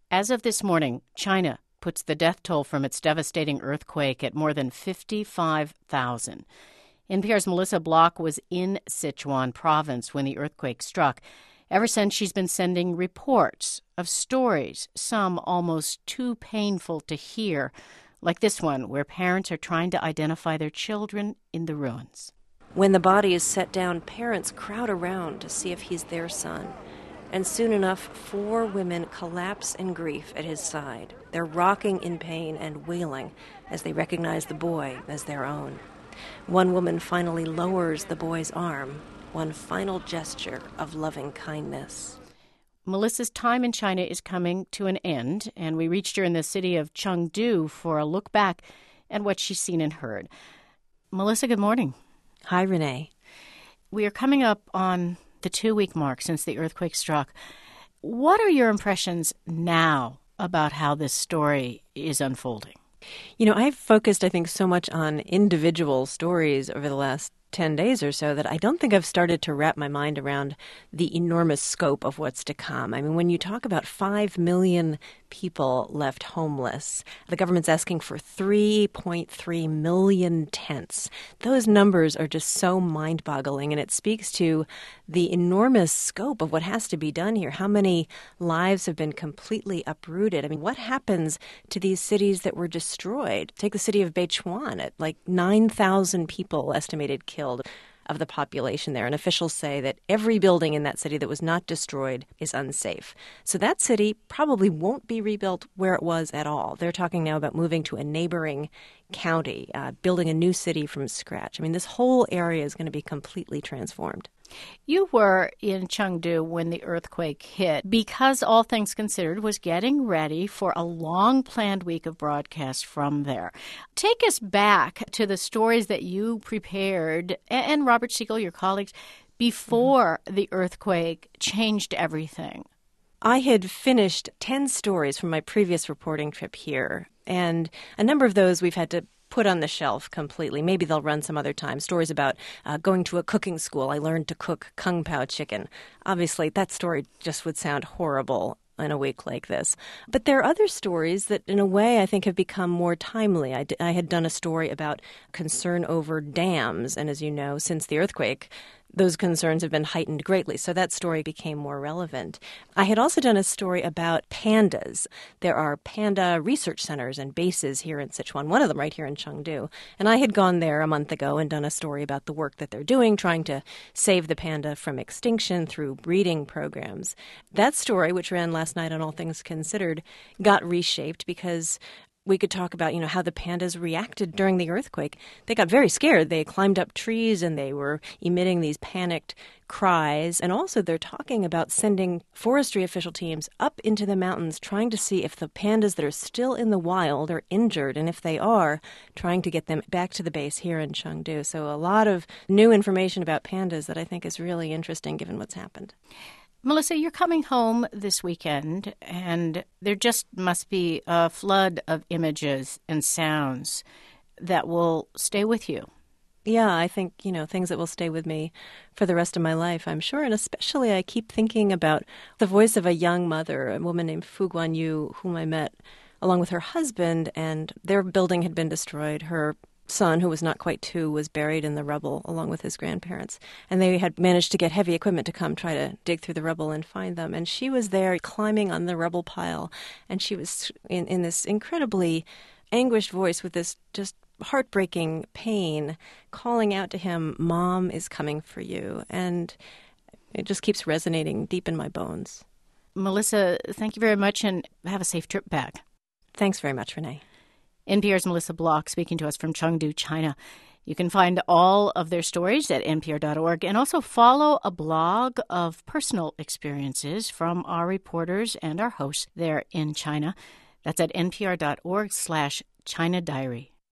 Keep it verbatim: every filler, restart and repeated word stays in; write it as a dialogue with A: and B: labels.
A: As of this morning, China puts the death toll from its devastating earthquake at more than fifty-five thousand. N P R's Melissa Block was in Sichuan province when the earthquake struck. Ever since, she's been sending reports of stories, some almost too painful to hear, like this one where parents are trying to identify their children in the ruins.
B: When the body is set down, parents crowd around to see if he's their son. And soon enough, four women collapse in grief at his side. They're rocking in pain and wailing as they recognize the boy as their own. One woman finally lowers the boy's arm, one final gesture of loving kindness.
A: Melissa's time in China is coming to an end, and we reached her in the city of Chengdu for a look back at what she's seen and heard. Melissa, good morning.
B: Hi, Renee.
A: We are coming up on the two-week mark since the earthquake struck. What are your impressions now about how this story is unfolding?
B: You know, I've focused, I think, so much on individual stories over the last ten days or so that I don't think I've started to wrap my mind around the enormous scope of what's to come. I mean, when you talk about five million people left homeless, the government's asking for three point three million tents. Those numbers are just so mind-boggling, and it speaks to the enormous scope of what has to be done here. How many lives have been completely uprooted? I mean, what happens to these cities that were destroyed? Take the city of Beichuan, at like nine thousand people estimated killed of the population there. And officials say that every building in that city that was not destroyed is unsafe. So that city probably won't be rebuilt where it was at all. They're talking now about moving to a neighboring county, uh, building a new city from scratch. I mean, this whole area is going to be completely transformed.
A: You were in Chengdu when the earthquake hit because All Things Considered was getting ready for a long-planned week of broadcasts from there. Take us back to the stories that you prepared, and Robert Siegel, your colleagues, before mm-hmm. the earthquake changed everything.
B: I had finished ten stories from my previous reporting trip here, and a number of those we've had to put on the shelf completely. Maybe they'll run some other time. Stories about uh, going to a cooking school. I learned to cook kung pao chicken. Obviously, that story just would sound horrible in a week like this. But there are other stories that, in a way, I think have become more timely. I, d- I had done a story about concern over dams, and as you know, since the earthquake, those concerns have been heightened greatly, so that story became more relevant. I had also done a story about pandas. There are panda research centers and bases here in Sichuan, one of them right here in Chengdu. And I had gone there a month ago and done a story about the work that they're doing, trying to save the panda from extinction through breeding programs. That story, which ran last night on All Things Considered, got reshaped because we could talk about, you know, how the pandas reacted during the earthquake. They got very scared. They climbed up trees and they were emitting these panicked cries. And also they're talking about sending forestry official teams up into the mountains trying to see if the pandas that are still in the wild are injured. And if they are, trying to get them back to the base here in Chengdu. So a lot of new information about pandas that I think is really interesting given what's happened.
A: Melissa, you're coming home this weekend, and there just must be a flood of images and sounds that will stay with you.
B: Yeah, I think, you know, things that will stay with me for the rest of my life, I'm sure. And especially I keep thinking about the voice of a young mother, a woman named Fu Guanyu, whom I met along with her husband, and their building had been destroyed. Her son, who was not quite two, was buried in the rubble along with his grandparents. And they had managed to get heavy equipment to come try to dig through the rubble and find them. And she was there climbing on the rubble pile. And she was in, in this incredibly anguished voice with this just heartbreaking pain, calling out to him, "Mom is coming for you." And it just keeps resonating deep in my bones.
A: Melissa, thank you very much, and have a safe trip back.
B: Thanks very much, Renee.
A: N P R's Melissa Block speaking to us from Chengdu, China. You can find all of their stories at N P R dot org and also follow a blog of personal experiences from our reporters and our hosts there in China. That's at N P R dot org slash China Diary.